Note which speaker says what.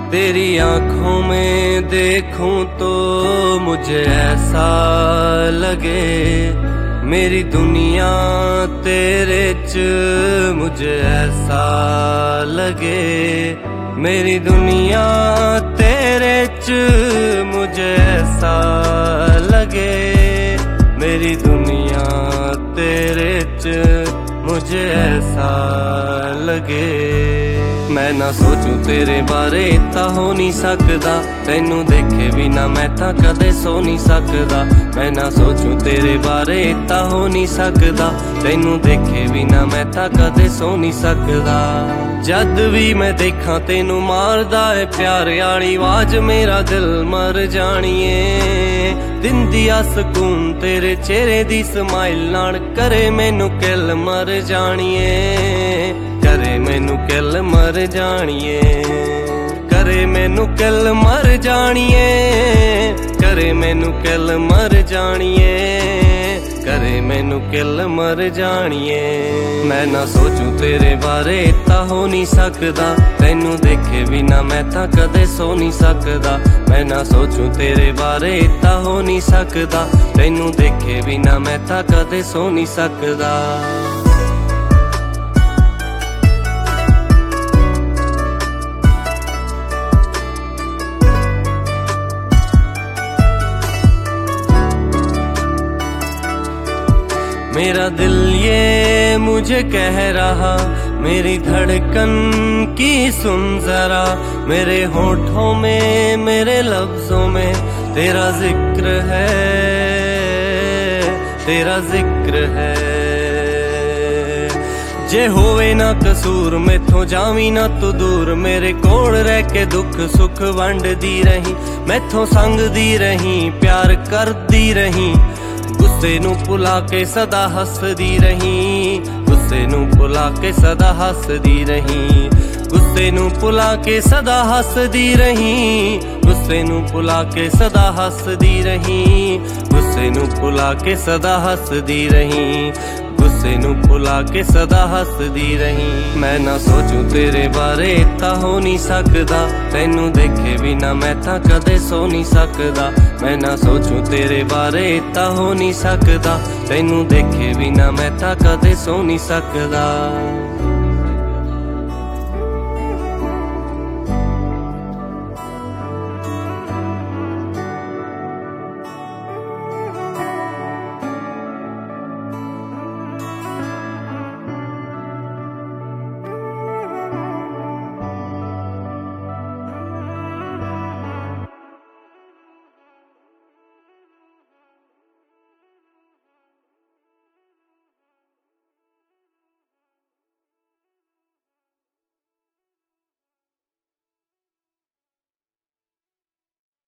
Speaker 1: तेरी आंखों में देखूं तो मुझे ऐसा लगे मेरी दुनिया तेरे च मुझे ऐसा लगे मेरी दुनिया तेरे च मुझे ऐसा लगे मेरी दुनिया तेरे च मुझे ऐसा लगे। मैं ना सोचूं तेरे बारे तां हो नहीं सकदा तैनू देखे बिना मैं तां कदे सो नहीं सकदा। मैं ना सोचूं तेरे बारे तां हो नहीं सकदा तैनू देखे बिना मैं तां कदे सो नहीं सकदा। जद भी मैं देखा तेनू मारदा है प्यार आली आवाज मेरा दिल मर जानिए दिंदी आ सकून तेरे चेहरे दी स्माइल नाल करे मैनू किल मर जानिए करे मैनू किल मर जानिए करे मैनू किल मर जानिए करे मैनू किल मर जानिए करे मैनू किल मर जानिए। मैं ना सोचूं तेरे बारे तां हो नहीं सकदा तैनू देखे बिना मैं तां कदे सो नहीं सकदा। मैं ना सोचूं तेरे बारे तां हो नहीं सकदा तैनू देखे बिना मैं तां कदे सो नहीं सकदा। मेरा दिल ये मुझे कह रहा मेरी धड़कन की सुन जरा मेरे होठों में मेरे लफ्जों में तेरा जिक्र है तेरा जिक्र है। जे होवे ना कसूर मैथों जावी ना तू दूर मेरे कोल रह के दुख सुख वंडदी रही मैथों संगदी रही प्यार करदी रही गुस्से नू भुला के सदा हसदी रही गुस्से नू भुला के सदा हसदी रही गुस्से नू भुला के सदा हसदी रही गुस्से नू भुला के सदा हसदी रही गुस्से नू भुला के सदा हसदी रही गुस्से नू भुला के सदा हसदी रही। मैं ना सोचूं तेरे बारे तां हो नहीं सकदा तैनू देखे बिना मैं तां कदे सो नहीं सकदा। मैं ना सोचूं तेरे बारे तां हो नहीं सकदा तैनू देखे बिना मैं तां कदे सो नहीं सकदा।